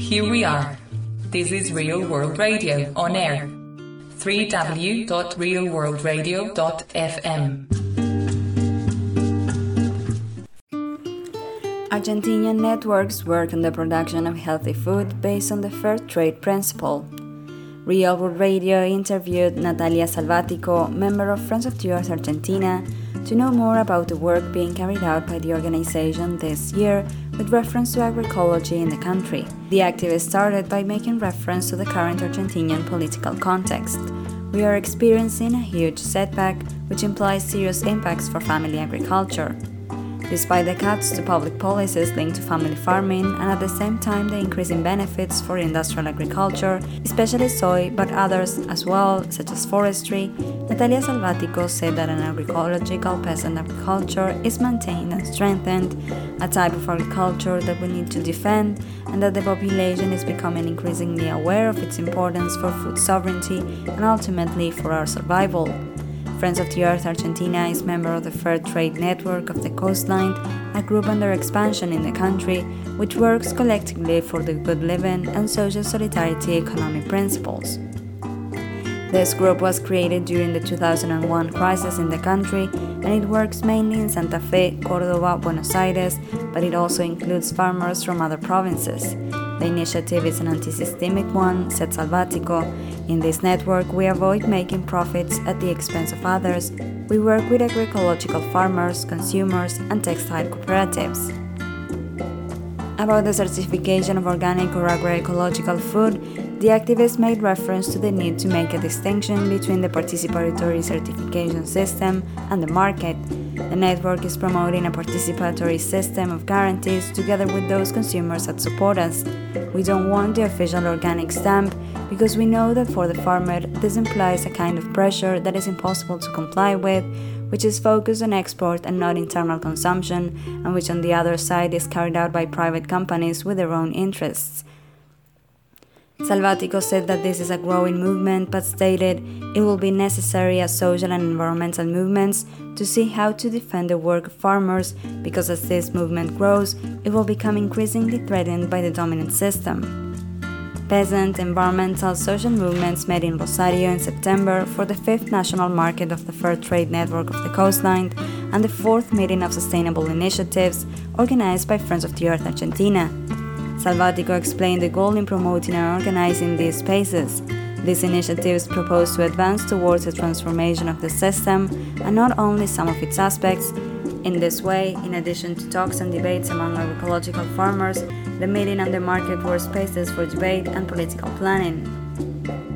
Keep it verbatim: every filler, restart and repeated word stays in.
here we are. This is Real World Radio on air. w w w dot real world radio dot f m. Argentinian networks work on the production of healthy food based on the fair trade principle. Real World Radio interviewed Natalia Salvatico, member of Friends of the Earth Argentina, to know more about the work being carried out by the organization this year with reference to agroecology in the country. The activist started by making reference to the current Argentinian political context. We are experiencing a huge setback, which implies serious impacts for family agriculture. Despite the cuts to public policies linked to family farming and at the same time the increasing benefits for industrial agriculture, especially soy, but others as well, such as forestry, Natalia Salvatico said that an agroecological peasant agriculture is maintained and strengthened, a type of agriculture that we need to defend, and that the population is becoming increasingly aware of its importance for food sovereignty and ultimately for our survival. Friends of the Earth Argentina is member of the Fair Trade Network of the Coastline, a group under expansion in the country, which works collectively for the good living and social solidarity economic principles. This group was created during the two thousand one crisis in the country, and it works mainly in Santa Fe, Córdoba, Buenos Aires, but it also includes farmers from other provinces. The initiative is an anti-systemic one, said Salvatico. In this network, we avoid making profits at the expense of others. We work with agroecological farmers, consumers, and textile cooperatives. About the certification of organic or agroecological food, the activist made reference to the need to make a distinction between the participatory certification system and the market. The network is promoting a participatory system of guarantees together with those consumers that support us. We don't want the official organic stamp because we know that for the farmer this implies a kind of pressure that is impossible to comply with, which is focused on export and not internal consumption, and which on the other side is carried out by private companies with their own interests. Salvatico said that this is a growing movement, but stated it will be necessary as social and environmental movements to see how to defend the work of farmers, because as this movement grows, it will become increasingly threatened by the dominant system. Peasant, environmental, social movements met in Rosario in September for the fifth national market of the Fair Trade Network of the Coastline and the fourth meeting of sustainable initiatives organized by Friends of the Earth Argentina. Salvatico explained the goal in promoting and organizing these spaces. These initiatives propose to advance towards a transformation of the system and not only some of its aspects. In this way, in addition to talks and debates among agroecological farmers, the meeting and the market were spaces for debate and political planning.